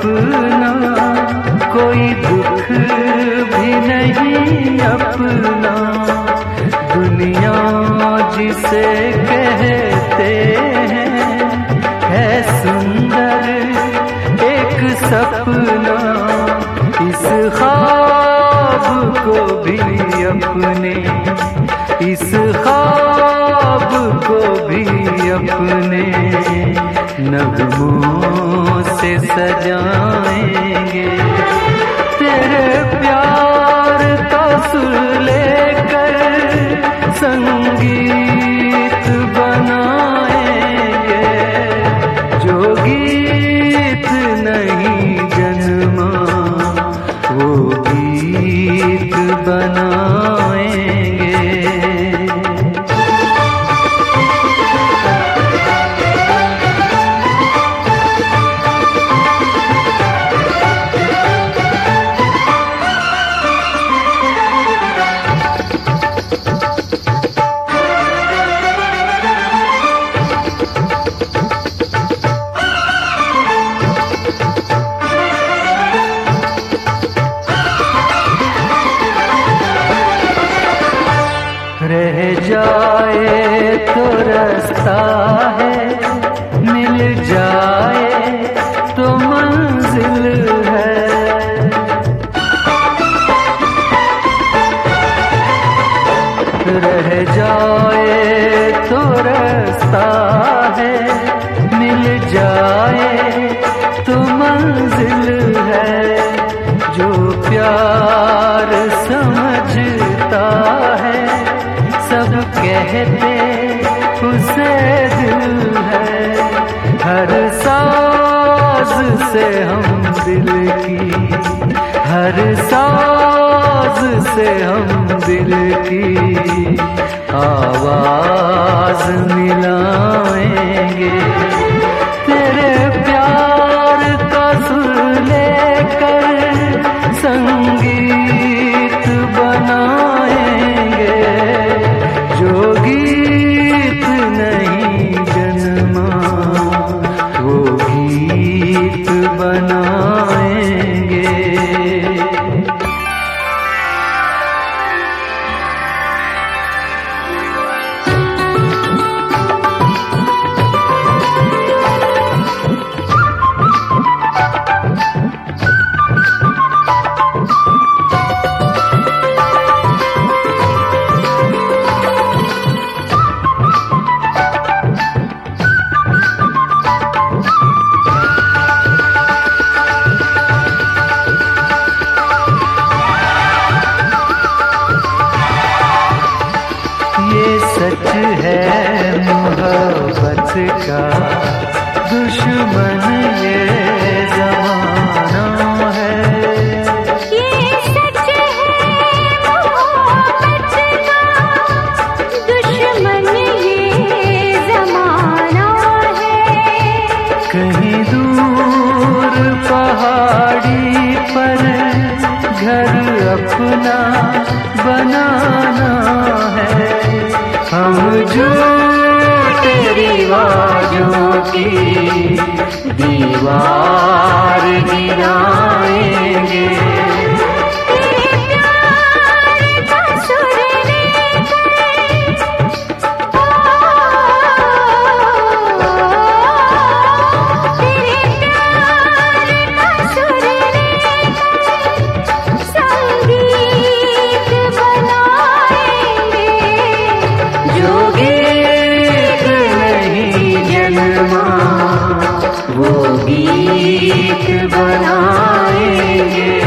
अपना, कोई दुख भी नहीं अपना। दुनिया जिसे कहते हैं है सुंदर एक सपना। इस ख्वाब को भी अपने, इस ख्वाब को भी अपने नगमों से सजाएंगे। तेरे प्यार का सुर लेकर संगीत बनाएंगे। जो गीत नहीं जन्मा वो गीत बनाएंगे। रह जाए तो रास्ता है, मिल जाए तो मंजिल है। रह जाए तो रास्ता है, मिल जाए तो मंजिल है। जो प्यार समझता है सब कहते उसे दिल है। हर साज से हम दिल की, हर साज से हम दिल की आवाज मिलाएंगे। तेरे प्यार का सुर लेकर संगीत बनाएंगे। जो गीत नहीं जन्मा वो गीत बनाएंगे। सच है मोहब्बत का दुश्मन ये ज़माना है। ये सच है मोहब्बत का दुश्मन ये ज़माना है। कहीं दूर पहाड़ी पर घर अपना बनाना है। हम झूठे रिवाजों की दीवार गिराएंगे। तेरे प्यार का सुर लेकर, तेरे प्यार का सुर लेकर संगीत बनाएंगे। जो गीत नहीं जन्मा वो गीत बनाएंगे।